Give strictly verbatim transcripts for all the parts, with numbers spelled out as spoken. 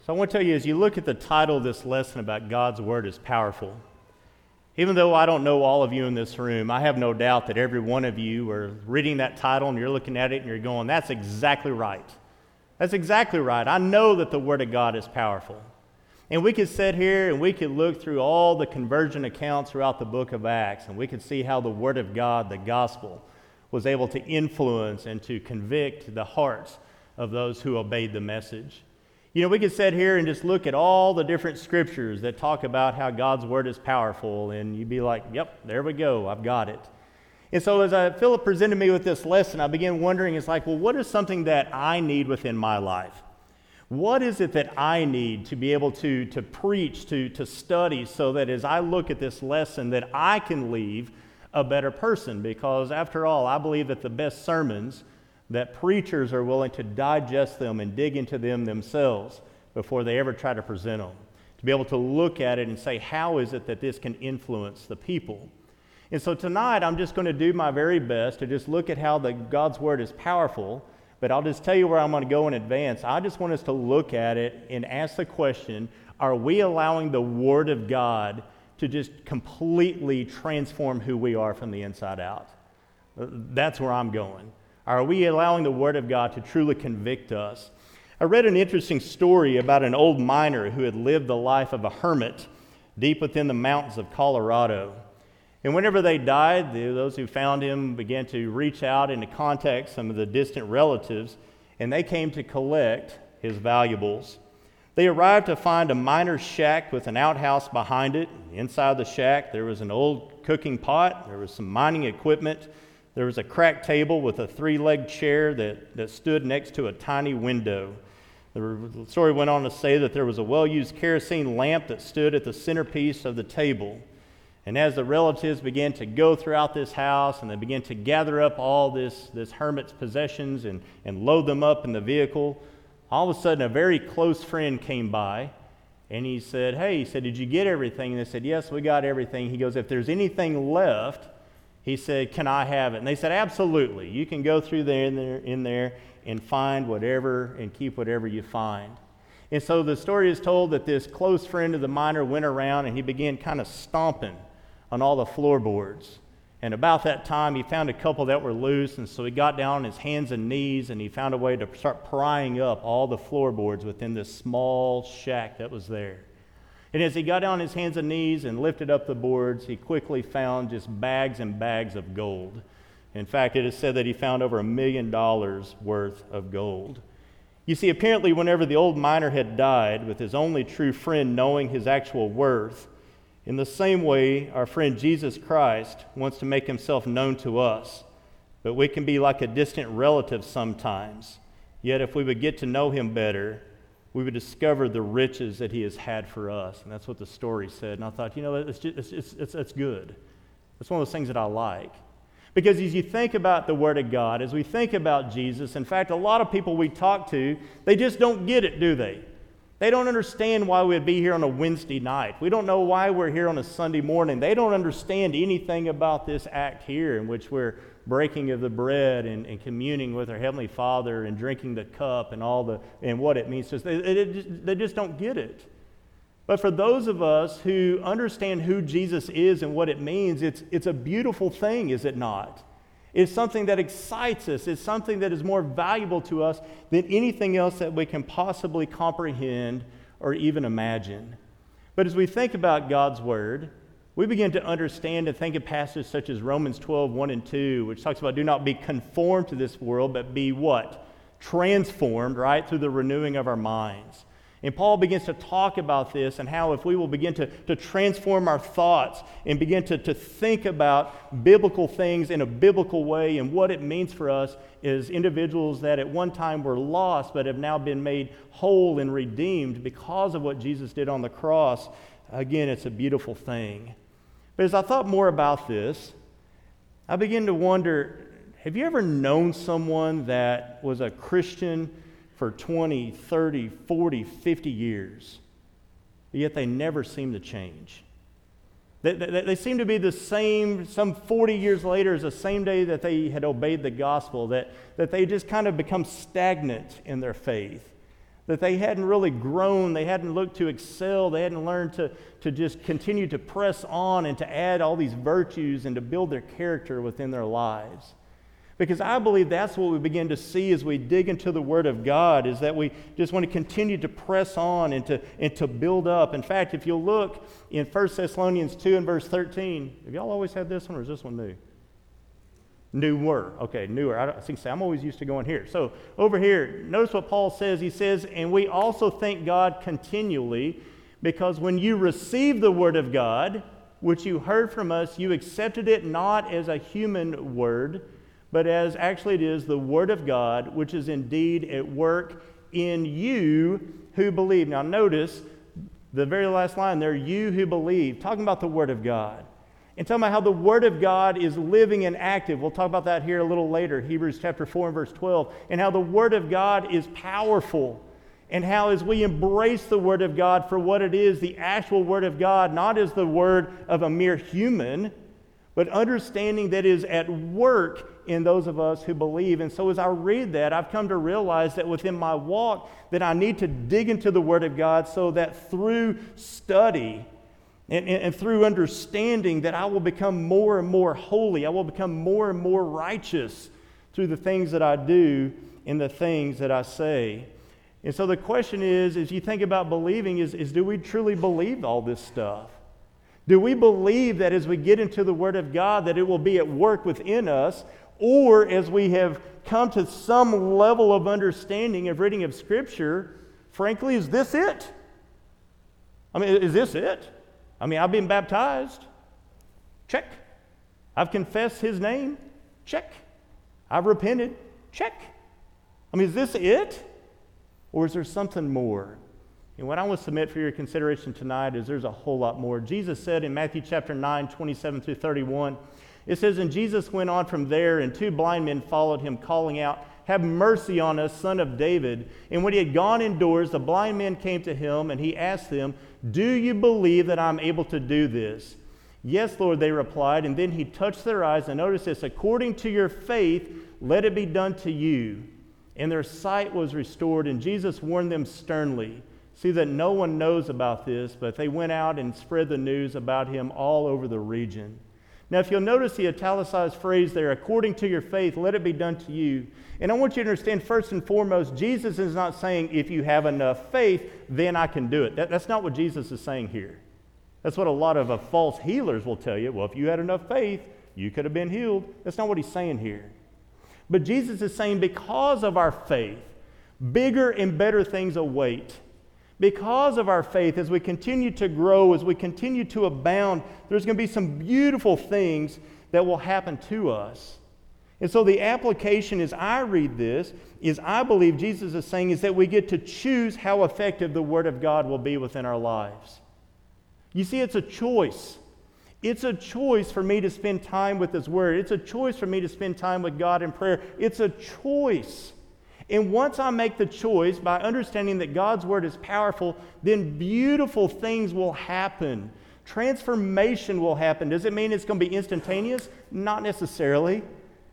So I want to tell you, as you look at the title of this lesson about God's Word is powerful, even though I don't know all of you in this room, I have no doubt that every one of you are reading that title and you're looking at it and you're going, that's exactly right. That's exactly right. I know that the Word of God is powerful. And we could sit here and we could look through all the conversion accounts throughout the book of Acts, and we could see how the Word of God, the gospel, was able to influence and to convict the hearts of those who obeyed the message. You know, we could sit here and just look at all the different scriptures that talk about how God's Word is powerful, and you'd be like, yep, there we go, I've got it. And so as I, Philip presented me with this lesson, I began wondering, it's like, well, what is something that I need within my life? What is it that I need to be able to, to preach, to, to study, so that as I look at this lesson, that I can leave a better person? Because after all, I believe that the best sermons, that preachers are willing to digest them and dig into them themselves before they ever try to present them. To be able to look at it and say, how is it that this can influence the people? And so tonight, I'm just going to do my very best to just look at how the God's Word is powerful, but I'll just tell you where I'm going to go in advance. I just want us to look at it and ask the question, are we allowing the Word of God to just completely transform who we are from the inside out? That's where I'm going. Are we allowing the Word of God to truly convict us? I read an interesting story about an old miner who had lived the life of a hermit deep within the mountains of Colorado. And whenever they died, those who found him began to reach out and to contact some of the distant relatives, and they came to collect his valuables. They arrived to find a miner's shack with an outhouse behind it. Inside the shack, there was an old cooking pot, there was some mining equipment. There was a cracked table with a three-legged chair that, that stood next to a tiny window. The story went on to say that there was a well-used kerosene lamp that stood at the centerpiece of the table. And as the relatives began to go throughout this house and they began to gather up all this, this hermit's possessions and, and load them up in the vehicle, all of a sudden a very close friend came by and he said, hey, he said, did you get everything? And they said, yes, we got everything. He goes, if there's anything left, he said, can I have it? And they said, absolutely. You can go through there in there, in there and find whatever and keep whatever you find. And so the story is told that this close friend of the miner went around and he began kind of stomping on all the floorboards. And about that time, he found a couple that were loose, and so he got down on his hands and knees and he found a way to start prying up all the floorboards within this small shack that was there. And as he got down on his hands and knees and lifted up the boards, he quickly found just bags and bags of gold. In fact, it is said that he found over a million dollars worth of gold. You see, apparently whenever the old miner had died, with his only true friend knowing his actual worth, in the same way, our friend Jesus Christ wants to make himself known to us. But we can be like a distant relative sometimes. Yet if we would get to know him better, we would discover the riches that he has had for us. And that's what the story said. And I thought, you know, it's, just, it's, it's, it's, it's good. It's one of those things that I like. Because as you think about the Word of God, as we think about Jesus, in fact, a lot of people we talk to, they just don't get it, do they? They don't understand why we'd be here on a Wednesday night. We don't know why we're here on a Sunday morning. They don't understand anything about this act here in which we're breaking of the bread and, and communing with our Heavenly Father and drinking the cup and all the and what it means to us. They, they, just, they just don't get it. But for those of us who understand who Jesus is and what it means, it's, it's a beautiful thing, is it not? It's something that excites us. It's something that is more valuable to us than anything else that we can possibly comprehend or even imagine. But as we think about God's Word, we begin to understand and think of passages such as Romans twelve, one and two, which talks about do not be conformed to this world, but be what? Transformed, right, through the renewing of our minds. And Paul begins to talk about this and how if we will begin to, to transform our thoughts and begin to, to think about biblical things in a biblical way and what it means for us as individuals that at one time were lost but have now been made whole and redeemed because of what Jesus did on the cross, again, it's a beautiful thing. But as I thought more about this, I began to wonder, have you ever known someone that was a Christian for twenty, thirty, forty, fifty years, yet they never seem to change? They, they, they seem to be the same, some forty years later, as the same day that they had obeyed the gospel, that, that they just kind of become stagnant in their faith. that they hadn't really grown, they hadn't looked to excel, they hadn't learned to, to just continue to press on and to add all these virtues and to build their character within their lives. Because I believe that's what we begin to see as we dig into the Word of God, is that we just want to continue to press on and to, and to build up. In fact, if you'll look in First Thessalonians two and verse thirteen, have y'all always had this one, or is this one new? Newer. Okay, newer. I, I think I'm always used to going here. So over here, notice what Paul says. He says, and we also thank God continually, because when you received the Word of God, which you heard from us, you accepted it not as a human word, but as actually it is the Word of God, which is indeed at work in you who believe. Now notice the very last line there, you who believe, talking about the Word of God. And talking about how the Word of God is living and active. We'll talk about that here a little later, Hebrews chapter four and verse twelve. And how the Word of God is powerful. And how as we embrace the Word of God for what it is, the actual Word of God, not as the word of a mere human, but understanding that is at work in those of us who believe. And so as I read that, I've come to realize that within my walk, that I need to dig into the Word of God so that through study and, and, and through understanding that I will become more and more holy. I will become more and more righteous through the things that I do and the things that I say. And so the question is, as you think about believing, is, is do we truly believe all this stuff? Do we believe that as we get into the Word of God that it will be at work within us, or as we have come to some level of understanding of reading of Scripture, frankly, is this it? I mean, is this it? I mean, I've been baptized. Check. I've confessed His name. Check. I've repented. Check. I mean, is this it? Or is there something more? And what I want to submit for your consideration tonight is there's a whole lot more. Jesus said in Matthew chapter nine, twenty-seven through thirty-one, it says, and Jesus went on from there, and two blind men followed him, calling out, have mercy on us, Son of David. And when he had gone indoors, the blind men came to him, and he asked them, do you believe that I'm able to do this? Yes, Lord, they replied. And then he touched their eyes, and notice this, according to your faith, let it be done to you. And their sight was restored, and Jesus warned them sternly. See that no one knows about this, but they went out and spread the news about him all over the region. Now, if you'll notice the italicized phrase there, according to your faith, let it be done to you. And I want you to understand, first and foremost, Jesus is not saying, if you have enough faith, then I can do it. That, that's not what Jesus is saying here. That's what a lot of uh, false healers will tell you. Well, if you had enough faith, you could have been healed. That's not what he's saying here. But Jesus is saying, because of our faith, bigger and better things await. Because of our faith, as we continue to grow, as we continue to abound, there's going to be some beautiful things that will happen to us. And so the application as I read this is I believe Jesus is saying is that we get to choose how effective the Word of God will be within our lives. You see, it's a choice. It's a choice for me to spend time with His Word. It's a choice for me to spend time with God in prayer. It's a choice. And once I make the choice by understanding that God's Word is powerful, then beautiful things will happen. Transformation will happen. Does it mean it's going to be instantaneous? Not necessarily.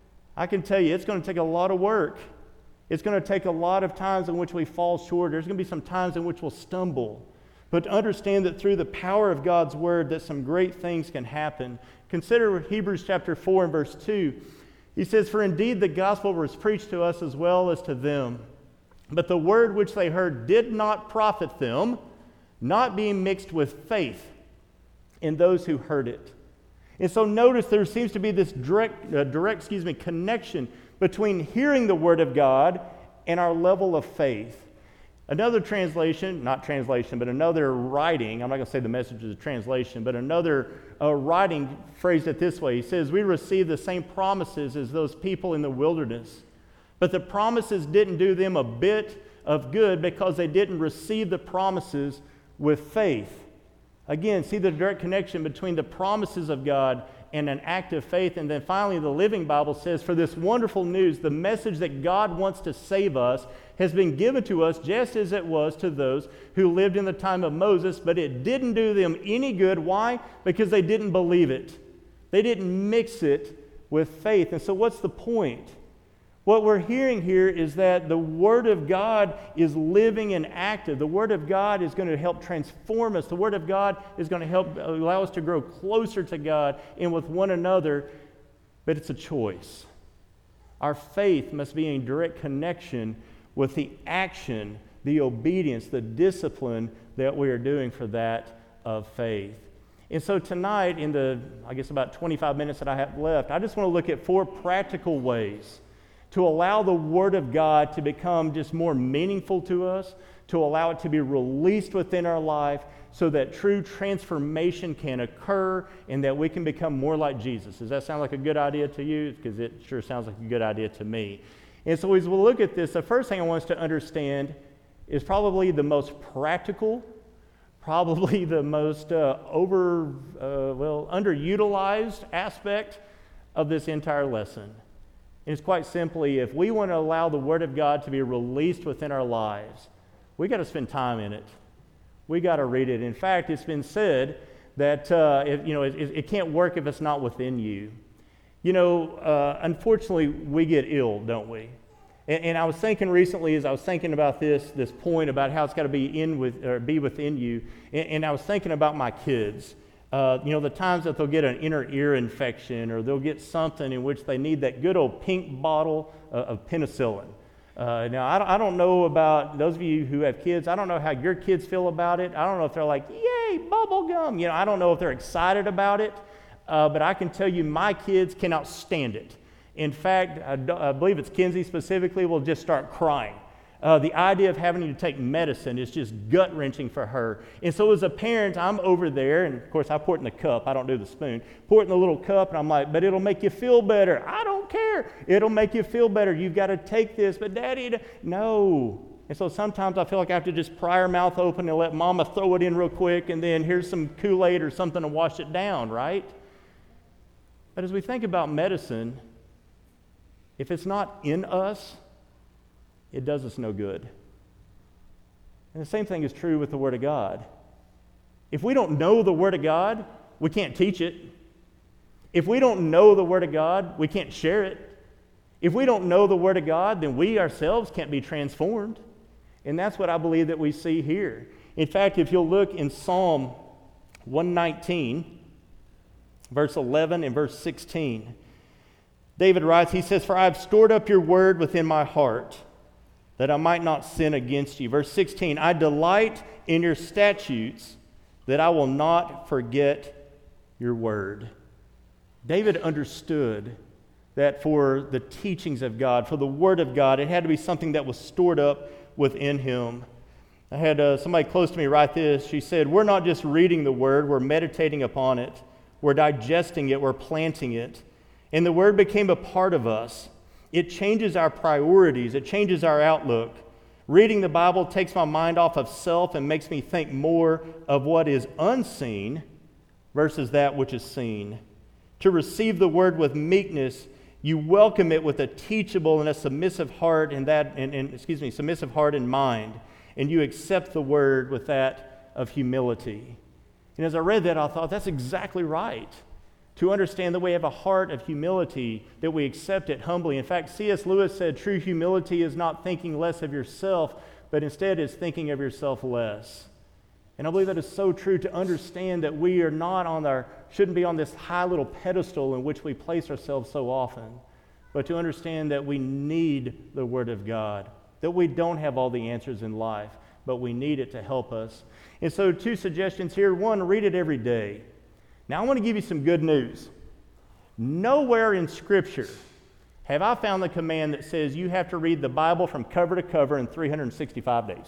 I can tell you it's going to take a lot of work. It's going to take a lot of times in which we fall short. There's going to be some times in which we'll stumble. But to understand that through the power of God's Word that some great things can happen. Consider Hebrews chapter four and verse two. He says, for indeed the gospel was preached to us as well as to them. But the word which they heard did not profit them, not being mixed with faith in those who heard it. And so notice there seems to be this direct, uh, direct excuse me, connection between hearing the Word of God and our level of faith. Another translation, not translation, but another writing, I'm not going to say the Message is a translation, but another uh, writing phrased it this way. He says, we received the same promises as those people in the wilderness, but the promises didn't do them a bit of good because they didn't receive the promises with faith. Again, see the direct connection between the promises of God and an act of faith. And then finally, the Living Bible says, for this wonderful news, the message that God wants to save us has been given to us just as it was to those who lived in the time of Moses, but it didn't do them any good. Why? Because they didn't believe it. They didn't mix it with faith. And so what's the point? What we're hearing here is that the Word of God is living and active. The Word of God is going to help transform us. The Word of God is going to help allow us to grow closer to God and with one another, but it's a choice. Our faith must be in direct connection with the action, the obedience, the discipline that we are doing for that of faith. And so tonight, in the, I guess, about twenty-five minutes that I have left, I just want to look at four practical ways to allow the Word of God to become just more meaningful to us, to allow it to be released within our life so that true transformation can occur and that we can become more like Jesus. Does that sound like a good idea to you? Because it sure sounds like a good idea to me. And so as we look at this, the first thing I want us to understand is probably the most practical, probably the most uh, over, uh, well, underutilized aspect of this entire lesson. And it's quite simply, if we want to allow the Word of God to be released within our lives, we got to spend time in it. We got to read it. In fact, it's been said that uh, it, you know it, it can't work if it's not within you. You know, uh, unfortunately, we get ill, don't we? And, and I was thinking recently, as I was thinking about this this point about how it's got to be in with or be within you, and, and I was thinking about my kids. Uh, you know, the times that they'll get an inner ear infection or they'll get something in which they need that good old pink bottle uh, of penicillin. Uh, now, I don't, I don't know about those of you who have kids. I don't know how your kids feel about it. I don't know if they're like, yay, bubble gum. You know, I don't know if they're excited about it. Uh, but I can tell you my kids cannot stand it. In fact, I, I believe it's Kinsey specifically will just start crying. Uh, the idea of having to take medicine is just gut-wrenching for her. And so as a parent, I'm over there, and of course I pour it in the cup. I don't do the spoon. Pour it in the little cup, and I'm like, but it'll make you feel better. I don't care. It'll make you feel better. You've got to take this. But Daddy, no. And so sometimes I feel like I have to just pry her mouth open and let Mama throw it in real quick, and then here's some Kool-Aid or something to wash it down, right? But as we think about medicine, if it's not in us, it does us no good. And the same thing is true with the Word of God. If we don't know the Word of God, we can't teach it. If we don't know the Word of God, we can't share it. If we don't know the Word of God, then we ourselves can't be transformed. And that's what I believe that we see here. In fact, if you'll look in Psalm one nineteen, verse eleven and verse sixteen, David writes, he says, "For I have stored up your word within my heart, that I might not sin against you." Verse sixteen, "I delight in your statutes, that I will not forget your word." David understood that for the teachings of God, for the Word of God, it had to be something that was stored up within him. I had uh, somebody close to me write this. She said, "We're not just reading the Word, we're meditating upon it. We're digesting it, we're planting it. And the Word became a part of us. It changes our priorities. It changes our outlook. Reading the Bible takes my mind off of self and makes me think more of what is unseen versus that which is seen. To receive the Word with meekness, you welcome it with a teachable and a submissive heart and that, and, and excuse me, submissive heart and mind, and you accept the Word with that of humility." And as I read that, I thought that's exactly right. To understand that we have a heart of humility, that we accept it humbly. In fact, C S Lewis said, true humility is not thinking less of yourself, but instead is thinking of yourself less. And I believe that is so true, to understand that we are not on our, shouldn't be on this high little pedestal in which we place ourselves so often, but to understand that we need the Word of God, that we don't have all the answers in life, but we need it to help us. And so two suggestions here. One, read it every day. Now, I want to give you some good news. Nowhere in Scripture have I found the command that says you have to read the Bible from cover to cover in three hundred sixty-five days.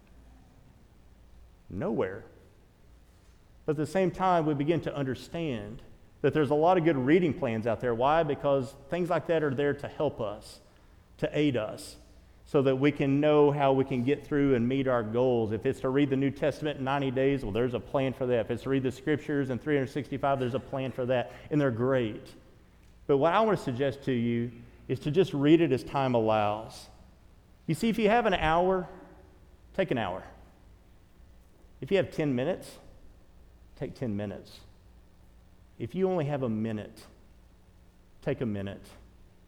Nowhere. But at the same time, we begin to understand that there's a lot of good reading plans out there. Why? Because things like that are there to help us, to aid us, so that we can know how we can get through and meet our goals. If it's to read the New Testament in ninety days, well, there's a plan for that. If it's to read the Scriptures in three hundred sixty-five, there's a plan for that, and they're great. But what I want to suggest to you is to just read it as time allows. You see, if you have an hour, take an hour. If you have ten minutes, take ten minutes. If you only have a minute, take a minute.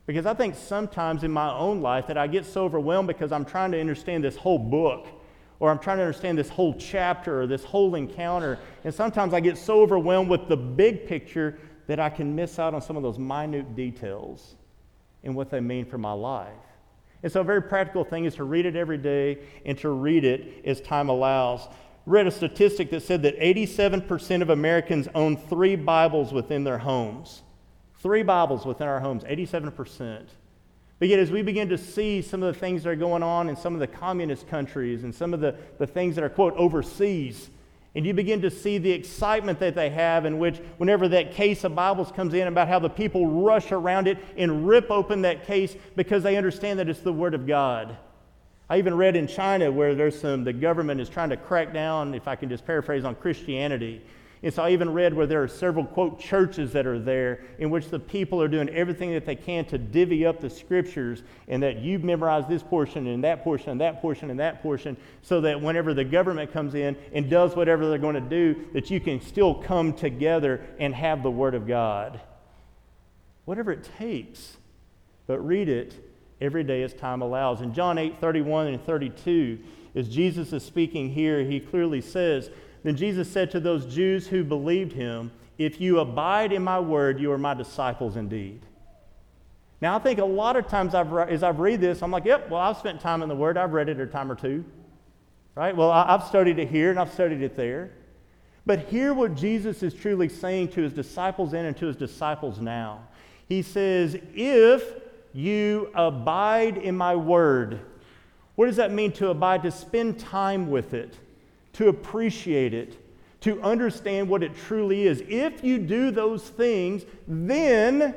Because I think sometimes in my own life that I get so overwhelmed because I'm trying to understand this whole book, or I'm trying to understand this whole chapter or this whole encounter. And sometimes I get so overwhelmed with the big picture that I can miss out on some of those minute details and what they mean for my life. And so a very practical thing is to read it every day and to read it as time allows. I read a statistic that said that eighty-seven percent of Americans own three Bibles within their homes. Three Bibles within our homes, eighty-seven percent. But yet as we begin to see some of the things that are going on in some of the communist countries and some of the, the things that are, quote, overseas, and you begin to see the excitement that they have in which whenever that case of Bibles comes in about how the people rush around it and rip open that case because they understand that it's the Word of God. I even read in China where there's some, the government is trying to crack down, if I can just paraphrase, on Christianity. And so I even read where there are several, quote, churches that are there in which the people are doing everything that they can to divvy up the scriptures, and that you've memorized this portion and that portion and that portion and that portion, so that whenever the government comes in and does whatever they're going to do, that you can still come together and have the Word of God. Whatever it takes, but read it every day as time allows. In John eight, thirty-one and thirty-two, as Jesus is speaking here, he clearly says, "Then Jesus said to those Jews who believed him, 'If you abide in my word, you are my disciples indeed.'" Now, I think a lot of times I've, as I've read this, I'm like, yep, well, I've spent time in the Word. I've read it a time or two. Right? Well, I've studied it here and I've studied it there. But hear what Jesus is truly saying to his disciples then and to his disciples now. He says, if you abide in my word. What does that mean to abide? To spend time with it, to appreciate it, to understand what it truly is. If you do those things, then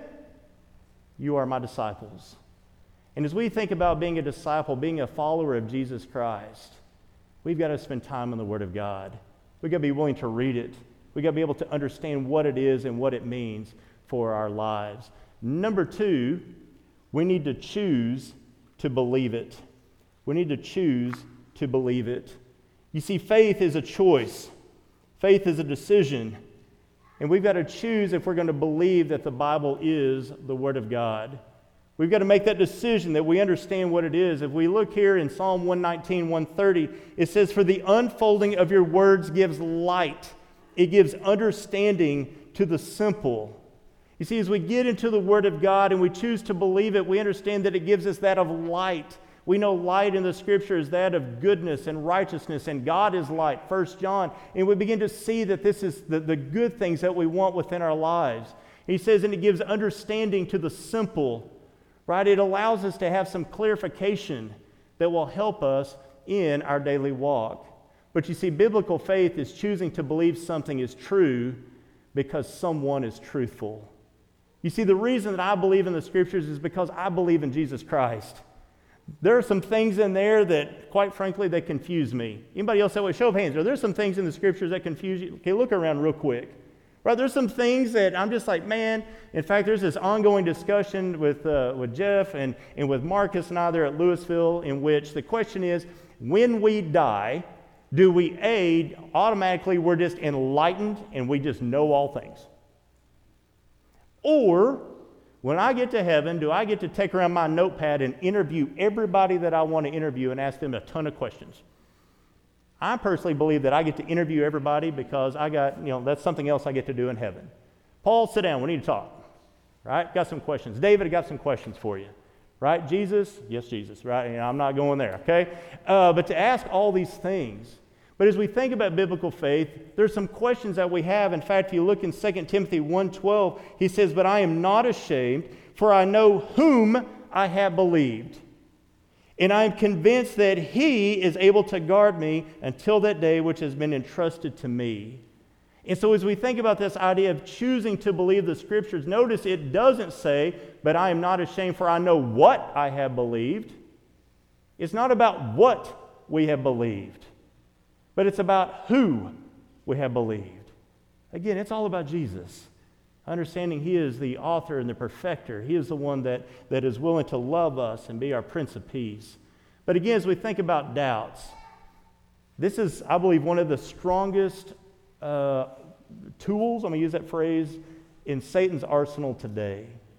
you are my disciples. And as we think about being a disciple, being a follower of Jesus Christ, we've got to spend time in the Word of God. We've got to be willing to read it. We've got to be able to understand what it is and what it means for our lives. Number two, we need to choose to believe it. We need to choose to believe it. You see, faith is a choice. Faith is a decision. And we've got to choose if we're going to believe that the Bible is the Word of God. We've got to make that decision that we understand what it is. If we look here in Psalm one nineteen, one thirty, it says, "For the unfolding of your words gives light. It gives understanding to the simple." You see, as we get into the Word of God and we choose to believe it, we understand that it gives us that of light. We know light in the Scripture is that of goodness and righteousness, and God is light, First John. And we begin to see that this is the, the good things that we want within our lives. He says, and it gives understanding to the simple, right? It allows us to have some clarification that will help us in our daily walk. But you see, biblical faith is choosing to believe something is true because someone is truthful. You see, the reason that I believe in the Scriptures is because I believe in Jesus Christ. There are some things in there that, quite frankly, they confuse me. Anybody else that way? Show of hands. Are there some things in the Scriptures that confuse you? Okay, look around real quick. Right, there's some things that I'm just like, man. In fact, there's this ongoing discussion with uh, with Jeff and, and with Marcus and I there at Louisville, in which the question is, when we die, do we A, automatically we're just enlightened and we just know all things? Or, when I get to heaven, do I get to take around my notepad and interview everybody that I want to interview and ask them a ton of questions? I personally believe that I get to interview everybody because I got, you know, that's something else I get to do in heaven. Paul, sit down. We need to talk. Right? Got some questions. David, I got some questions for you. Right? Jesus? Yes, Jesus. Right? You know, I'm not going there. Okay? Uh, but to ask all these things. But as we think about biblical faith, there's some questions that we have. In fact, if you look in Second Timothy one twelve, he says, "But I am not ashamed, for I know whom I have believed. And I am convinced that he is able to guard me until that day which has been entrusted to me." And so as we think about this idea of choosing to believe the Scriptures, notice it doesn't say, "But I am not ashamed, for I know what I have believed." It's not about what we have believed, but it's about who we have believed. Again, it's all about Jesus. Understanding He is the author and the perfecter. He is the one that, that is willing to love us and be our Prince of Peace. But again, as we think about doubts, this is, I believe, one of the strongest uh, tools, I'm going to use that phrase, in Satan's arsenal today.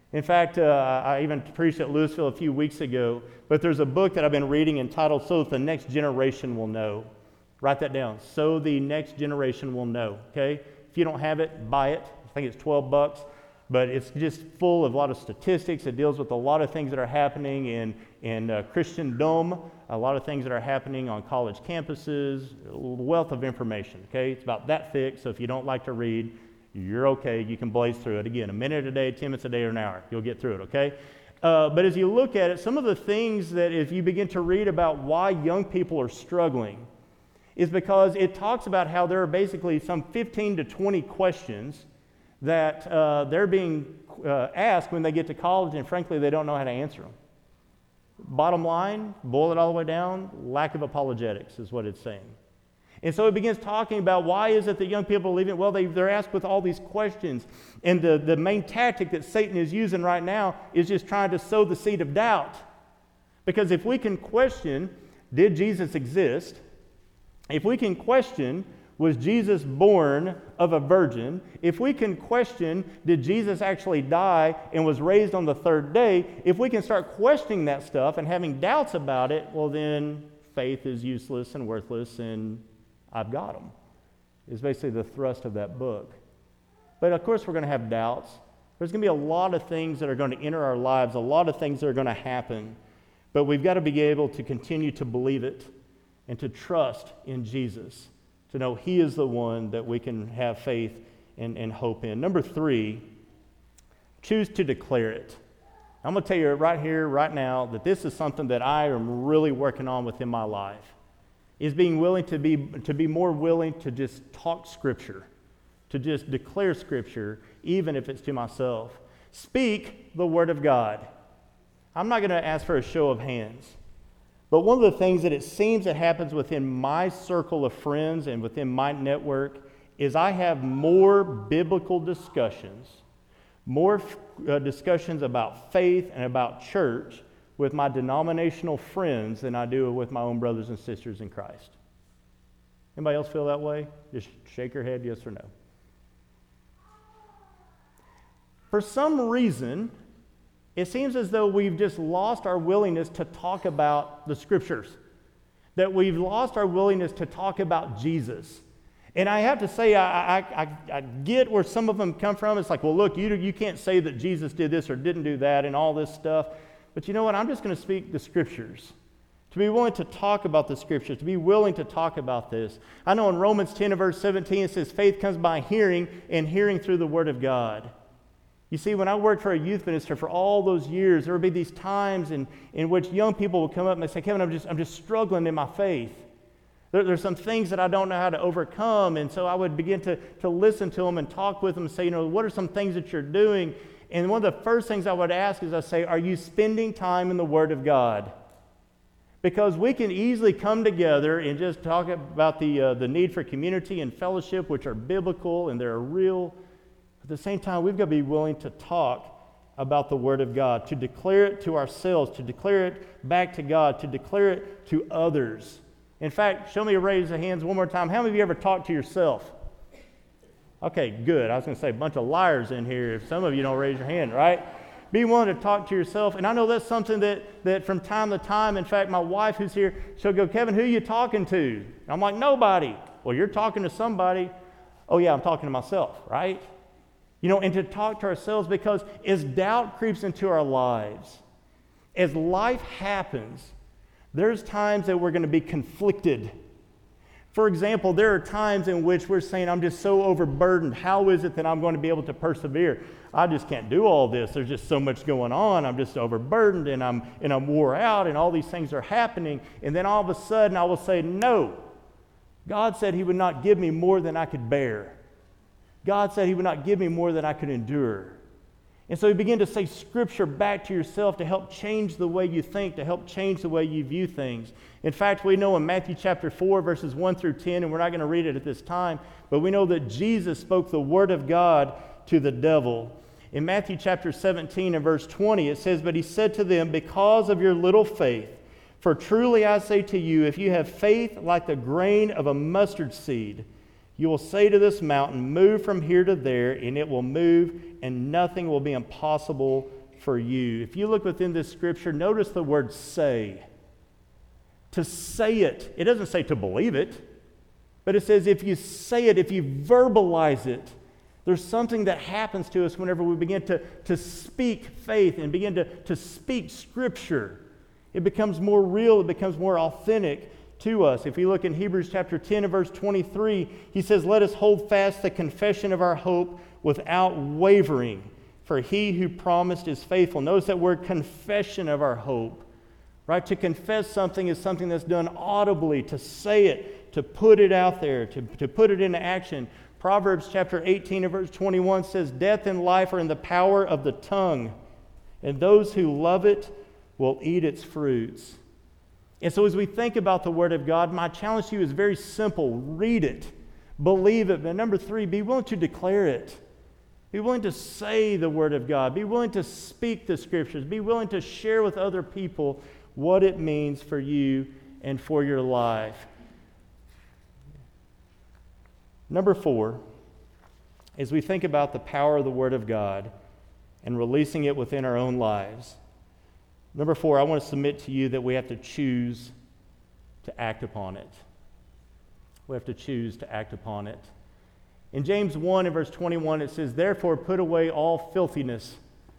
In fact, uh, I even preached at Louisville a few weeks ago, but there's a book that I've been reading entitled So That the Next Generation Will Know. Write that down. So the Next Generation Will Know, okay? If you don't have it, buy it. I think it's twelve bucks, but it's just full of a lot of statistics. It deals with a lot of things that are happening in, in uh, Christendom, a lot of things that are happening on college campuses, a wealth of information, okay? It's about that thick, so if you don't like to read, you're okay. You can blaze through it. Again, a minute a day, ten minutes a day, or an hour. You'll get through it, okay? Uh, but as you look at it, some of the things that if you begin to read about why young people are struggling is because it talks about how there are basically some fifteen to twenty questions that uh, they're being uh, asked when they get to college, and frankly, they don't know how to answer them. Bottom line, boil it all the way down, lack of apologetics is what it's saying. And so it begins talking about why is it that young people are leaving? Well, they, they're asked with all these questions. And the, the main tactic that Satan is using right now is just trying to sow the seed of doubt. Because if we can question, did Jesus exist? If we can question, was Jesus born of a virgin? If we can question, did Jesus actually die and was raised on the third day? If we can start questioning that stuff and having doubts about it, well then faith is useless and worthless and I've got them, is basically the thrust of that book. But of course we're going to have doubts. There's going to be a lot of things that are going to enter our lives, a lot of things that are going to happen. But we've got to be able to continue to believe it and to trust in Jesus, to know He is the one that we can have faith and, and hope in. Number three, choose to declare it. I'm going to tell you right here, right now, that this is something that I am really working on within my life. Is being willing to be to be more willing to just talk Scripture, to just declare Scripture, even if it's to myself. Speak the Word of God. I'm not going to ask for a show of hands, but one of the things that it seems that happens within my circle of friends and within my network is I have more biblical discussions, more uh, discussions about faith and about church with my denominational friends than I do with my own brothers and sisters in Christ. Anybody else feel that way? Just shake your head, yes or no. For some reason, it seems as though we've just lost our willingness to talk about the Scriptures, that we've lost our willingness to talk about Jesus. And I have to say, I, I, I, I get where some of them come from. It's like, well, look, you, you can't say that Jesus did this or didn't do that and all this stuff. But you know what? I'm just going to speak the Scriptures. To be willing to talk about the Scriptures, to be willing to talk about this. I know in Romans ten and verse seventeen it says, faith comes by hearing, and hearing through the Word of God. You see, when I worked for a youth minister for all those years, there would be these times in, in which young people would come up and they say, Kevin, I'm just, I'm just struggling in my faith. There, there's some things that I don't know how to overcome. And so I would begin to, to listen to them and talk with them and say, you know, what are some things that you're doing? And one of the first things I would ask is I say, are you spending time in the Word of God? Because we can easily come together and just talk about the, uh, the need for community and fellowship, which are biblical and they're real. At the same time, we've got to be willing to talk about the Word of God, to declare it to ourselves, to declare it back to God, to declare it to others. In fact, show me a raise of hands one more time. How many of you ever talked to yourself? Okay, good. I was going to say a bunch of liars in here if some of you don't raise your hand, right? Be willing to talk to yourself. And I know that's something that, that from time to time, in fact, my wife who's here, she'll go, Kevin, who are you talking to? And I'm like, nobody. Well, you're talking to somebody. Oh, yeah, I'm talking to myself, right? You know, and to talk to ourselves, because as doubt creeps into our lives, as life happens, there's times that we're going to be conflicted. For example, there are times in which we're saying, I'm just so overburdened. How is it that I'm going to be able to persevere? I just can't do all this. There's just so much going on. I'm just overburdened and I'm, and I'm wore out and all these things are happening. And then all of a sudden I will say, no. God said He would not give me more than I could bear. God said He would not give me more than I could endure. And so you begin to say Scripture back to yourself to help change the way you think, to help change the way you view things. In fact, we know in Matthew chapter four, verses one through ten, and we're not going to read it at this time, but we know that Jesus spoke the Word of God to the devil. In Matthew chapter seventeen and verse twenty, it says, but He said to them, because of your little faith, for truly I say to you, if you have faith like the grain of a mustard seed, you will say to this mountain, move from here to there, and it will move, and nothing will be impossible for you. If you look within this scripture, notice the word say. To say it. It doesn't say to believe it, but it says if you say it, if you verbalize it, there's something that happens to us whenever we begin to, to speak faith and begin to, to speak Scripture. It becomes more real, it becomes more authentic to us. If you look in Hebrews chapter ten and verse twenty-three, he says, "Let us hold fast the confession of our hope without wavering, for he who promised is faithful." Notice that word confession of our hope. Right? To confess something is something that's done audibly, to say it, to put it out there, to, to put it into action. Proverbs chapter eighteen and verse twenty-one says, "Death and life are in the power of the tongue, and those who love it will eat its fruits." And so as we think about the Word of God, my challenge to you is very simple. Read it. Believe it. But number three, be willing to declare it. Be willing to say the Word of God. Be willing to speak the Scriptures. Be willing to share with other people what it means for you and for your life. Number four, as we think about the power of the Word of God and releasing it within our own lives, number four, I want to submit to you that we have to choose to act upon it. We have to choose to act upon it. In James one and verse twenty-one, it says, "Therefore put away all filthiness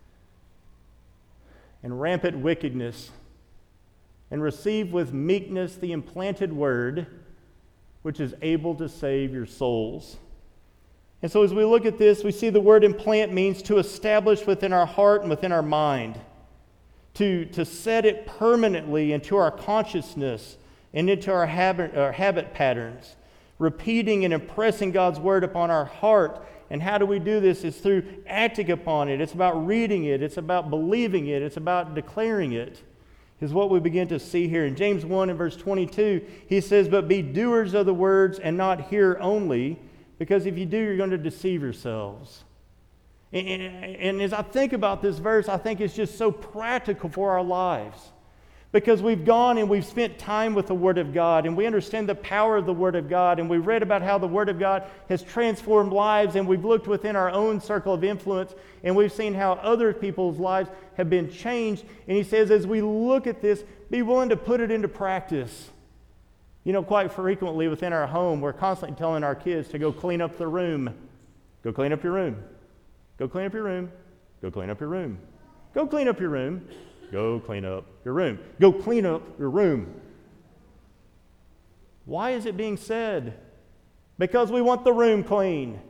and rampant wickedness, and receive with meekness the implanted word, which is able to save your souls." And so as we look at this, we see the word implant means to establish within our heart and within our mind, to, to set it permanently into our consciousness and into our habit, our habit patterns, repeating and impressing God's word upon our heart. And how do we do this? It's through acting upon it. It's about reading it. It's about believing it. It's about declaring it. Is what we begin to see here. In James one and verse twenty-two, he says, "But be doers of the words and not hear only, because if you do, you're going to deceive yourselves." And, and, and as I think about this verse, I think it's just so practical for our lives. Because we've gone and we've spent time with the Word of God, and we understand the power of the Word of God, and we read about how the Word of God has transformed lives, and we've looked within our own circle of influence, and we've seen how other people's lives have been changed. And he says, as we look at this, be willing to put it into practice. You know, quite frequently within our home, we're constantly telling our kids to go clean up the room. Go clean up your room. Go clean up your room. Go clean up your room. Go clean up your room. Go clean up your room. Go clean up your room. Why is it being said? Because we want the room clean.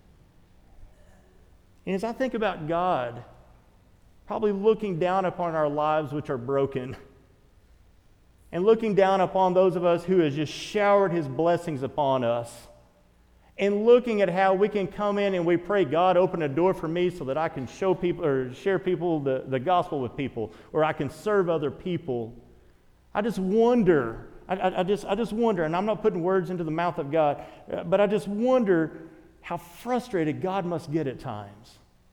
And as I think about God, probably looking down upon our lives which are broken, and looking down upon those of us who has just showered His blessings upon us, and looking at how we can come in and we pray, "God, open a door for me so that I can show people or share people the, the gospel with people, or I can serve other people." I just wonder, I, I, I just I just wonder, and I'm not putting words into the mouth of God, but I just wonder how frustrated God must get at times.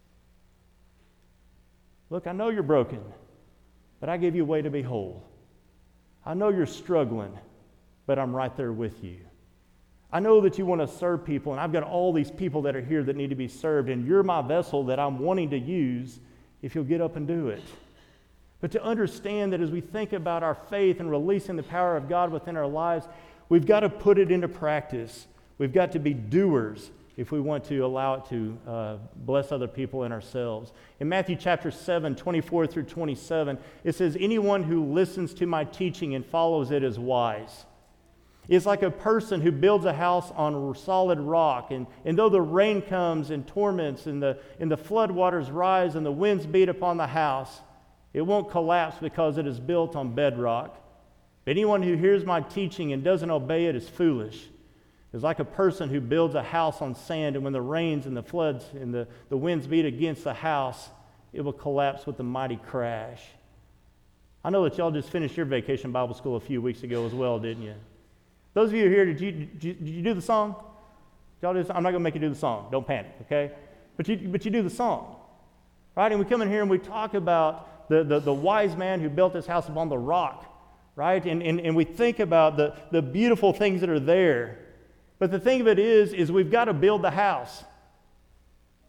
Look, I know you're broken, but I give you a way to be whole. I know you're struggling, but I'm right there with you. I know that you want to serve people, and I've got all these people that are here that need to be served, and you're my vessel that I'm wanting to use if you'll get up and do it. But to understand that as we think about our faith and releasing the power of God within our lives, we've got to put it into practice. We've got to be doers if we want to allow it to uh, bless other people and ourselves. In Matthew chapter seven, twenty-four through twenty-seven, it says, "Anyone who listens to my teaching and follows it is wise. It's like a person who builds a house on solid rock, and, and though the rain comes and torments and the, and the flood waters rise and the winds beat upon the house, it won't collapse because it is built on bedrock. But anyone who hears my teaching and doesn't obey it is foolish. It's like a person who builds a house on sand, and when the rains and the floods and the, the winds beat against the house, it will collapse with a mighty crash." I know that y'all just finished your vacation Bible school a few weeks ago as well, didn't you? Those of you here, did you, did you, did you do the song? Y'all just, I'm not going to make you do the song. Don't panic, okay? But you, but you do the song, right? And we come in here and we talk about the, the, the wise man who built his house upon the rock, right? And, and, and we think about the, the beautiful things that are there. But the thing of it is, is we've got to build the house.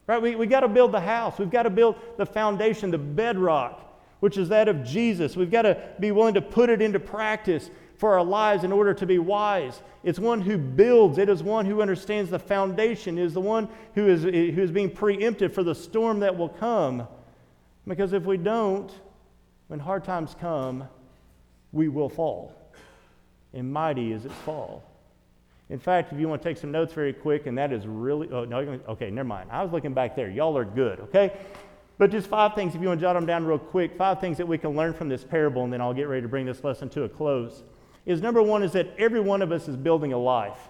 Right? We, we got to build the house. We've got to build the foundation, the bedrock, which is that of Jesus. We've got to be willing to put it into practice for our lives in order to be wise. It's one who builds. It is one who understands the foundation. It is the one who is, who is being preempted for the storm that will come. Because if we don't, when hard times come, we will fall. And mighty is its fall. In fact, if you want to take some notes very quick, and that is really, oh, no, okay, never mind. I was looking back there. Y'all are good, okay? But just five things, if you want to jot them down real quick, five things that we can learn from this parable, and then I'll get ready to bring this lesson to a close. Is number one is that every one of us is building a life.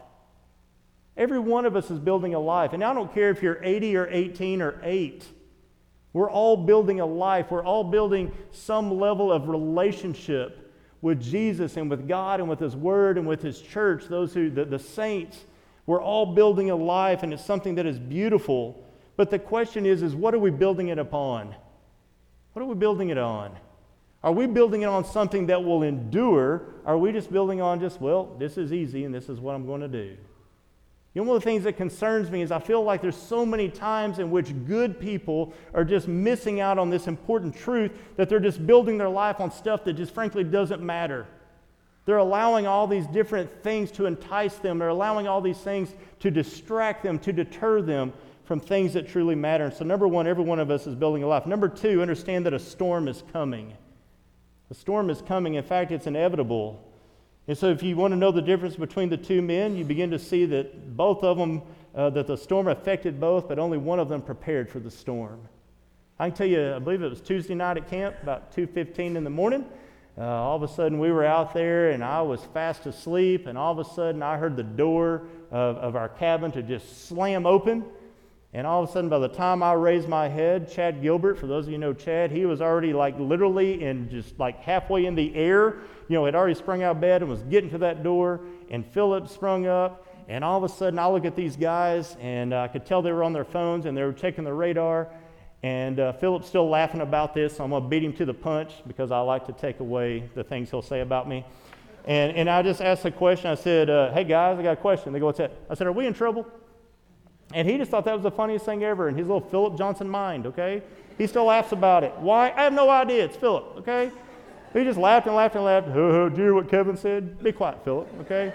Every one of us is building a life. And I don't care if you're eighty or eighteen or eight. We're all building a life. We're all building some level of relationship with Jesus and with God and with His Word and with His church, those who, the, the saints. We're all building a life, and it's something that is beautiful. But the question is, is what are we building it upon? What are we building it on? Are we building it on something that will endure? Or are we just building on just, well, this is easy and this is what I'm going to do? You know, one of the things that concerns me is I feel like there's so many times in which good people are just missing out on this important truth that they're just building their life on stuff that just frankly doesn't matter. They're allowing all these different things to entice them. They're allowing all these things to distract them, to deter them from things that truly matter. And so number one, every one of us is building a life. Number two, understand that a storm is coming. A storm is coming. In fact, it's inevitable. And so if you want to know the difference between the two men, you begin to see that both of them, uh, that the storm affected both, but only one of them prepared for the storm. I can tell you, I believe it was Tuesday night at camp, about two fifteen in the morning. Uh, all of a sudden we were out there and I was fast asleep, and all of a sudden I heard the door of, of our cabin to just slam open. And all of a sudden, by the time I raised my head, Chad Gilbert, for those of you who know Chad, he was already like literally in just like halfway in the air, you know, had already sprung out of bed and was getting to that door, and Philip sprung up, and all of a sudden I look at these guys, and I could tell they were on their phones, and they were checking the radar, and uh, Philip's still laughing about this, so I'm going to beat him to the punch because I like to take away the things he'll say about me. And, and I just asked a question. I said, uh, hey guys, I got a question. They go, what's that? I said, are we in trouble? And he just thought that was the funniest thing ever in his little Philip Johnson mind, okay? He still laughs about it. Why? I have no idea. It's Philip, okay? He just laughed and laughed and laughed. Oh, do you hear what Kevin said? Be quiet, Philip, okay?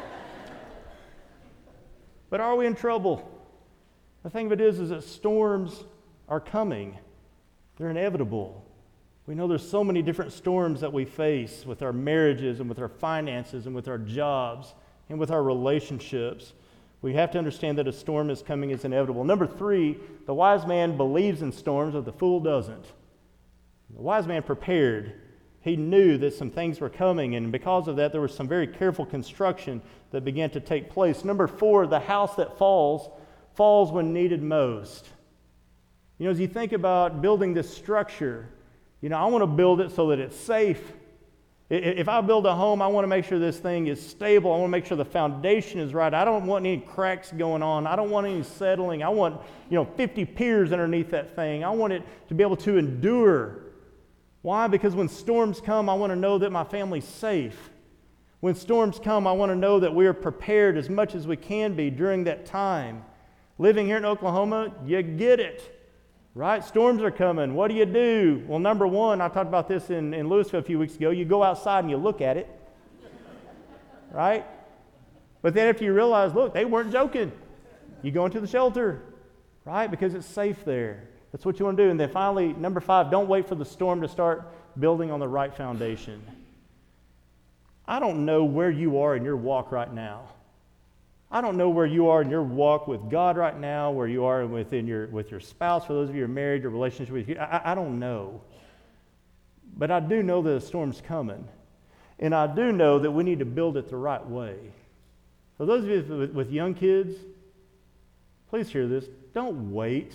But are we in trouble? The thing of it is, is that storms are coming. They're inevitable. We know there's so many different storms that we face with our marriages and with our finances and with our jobs and with our relationships. We have to understand that a storm is coming. It's inevitable. Number three, the wise man believes in storms, but the fool doesn't. The wise man prepared. He knew that some things were coming, and because of that, there was some very careful construction that began to take place. Number four, the house that falls, falls when needed most. You know, as you think about building this structure, you know, I want to build it so that it's safe. If I build a home, I want to make sure this thing is stable. I want to make sure the foundation is right. I don't want any cracks going on. I don't want any settling. I want, you know, fifty piers underneath that thing. I want it to be able to endure. Why? Because when storms come, I want to know that my family's safe. When storms come, I want to know that we are prepared as much as we can be during that time. Living here in Oklahoma, you get it. Right? Storms are coming. What do you do? Well, number one, I talked about this in, in Louisville a few weeks ago. You go outside and you look at it. Right? But then after you realize, look, they weren't joking. You go into the shelter. Right? Because it's safe there. That's what you want to do. And then finally, number five, don't wait for the storm to start building on the right foundation. I don't know where you are in your walk right now. I don't know where you are in your walk with God right now, where you are within your, with your spouse, for those of you who are married, your relationship with you. I, I don't know. But I do know that a storm's coming. And I do know that we need to build it the right way. For those of you with, with young kids, please hear this. Don't wait.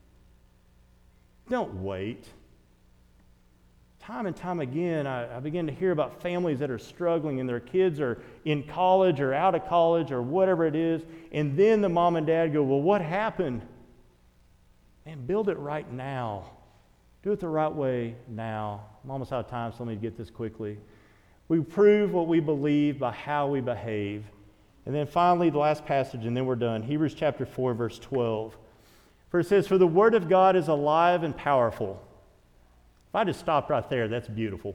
Don't wait. Time and time again, I, I begin to hear about families that are struggling and their kids are in college or out of college or whatever it is, and then the mom and dad go, well, what happened? Man, build it right now. Do it the right way now. I'm almost out of time, so let me get this quickly. We prove what we believe by how we behave. And then finally, the last passage, and then we're done. Hebrews chapter four, verse twelve. For it says, for the word of God is alive and powerful. If I just stopped right there, that's beautiful.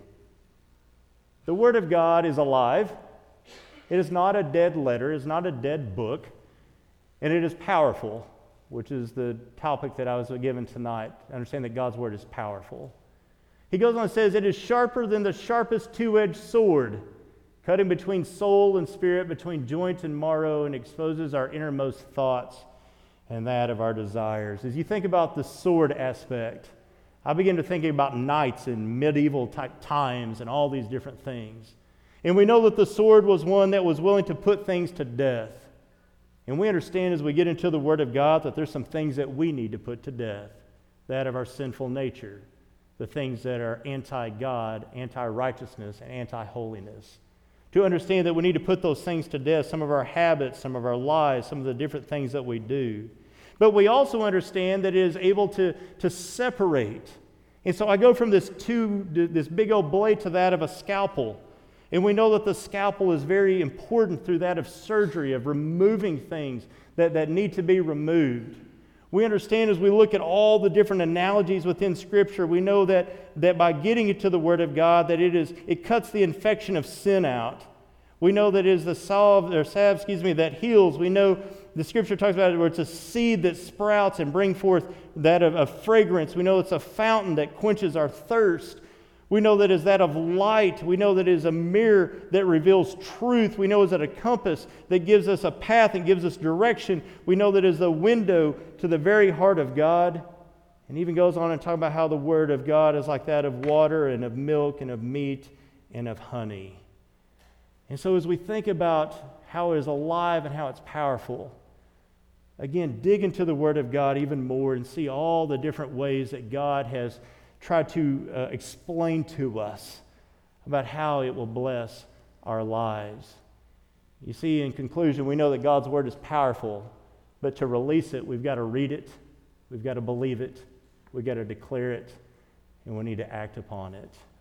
The word of God is alive. It is not a dead letter. It is not a dead book. And it is powerful, which is the topic that I was given tonight. Understand that God's word is powerful. He goes on and says, it is sharper than the sharpest two-edged sword, cutting between soul and spirit, between joint and marrow, and exposes our innermost thoughts and that of our desires. As you think about the sword aspect, I begin to think about knights in medieval type times and all these different things. And we know that the sword was one that was willing to put things to death. And we understand as we get into the Word of God that there's some things that we need to put to death, that of our sinful nature, the things that are anti-God, anti-righteousness, and anti-holiness. To understand that we need to put those things to death, some of our habits, some of our lies, some of the different things that we do. But we also understand that it is able to, to separate. And so I go from this two, this big old blade to that of a scalpel. And we know that the scalpel is very important through that of surgery, of removing things that, that need to be removed. We understand as we look at all the different analogies within Scripture, we know that, that by getting it to the Word of God, that it is it cuts the infection of sin out. We know that it is the salve, or salve, excuse me, that heals. We know the Scripture talks about it where it's a seed that sprouts and brings forth that of, of fragrance. We know it's a fountain that quenches our thirst. We know that is that of light. We know that it is a mirror that reveals truth. We know is that a compass that gives us a path and gives us direction. We know that it is a window to the very heart of God. And even goes on and talk about how the Word of God is like that of water and of milk and of meat and of honey. And so as we think about how it is alive and how it's powerful, again, dig into the Word of God even more and see all the different ways that God has try to uh, explain to us about how it will bless our lives. You see, in conclusion, we know that God's Word is powerful, but to release it, we've got to read it, we've got to believe it, we've got to declare it, and we need to act upon it.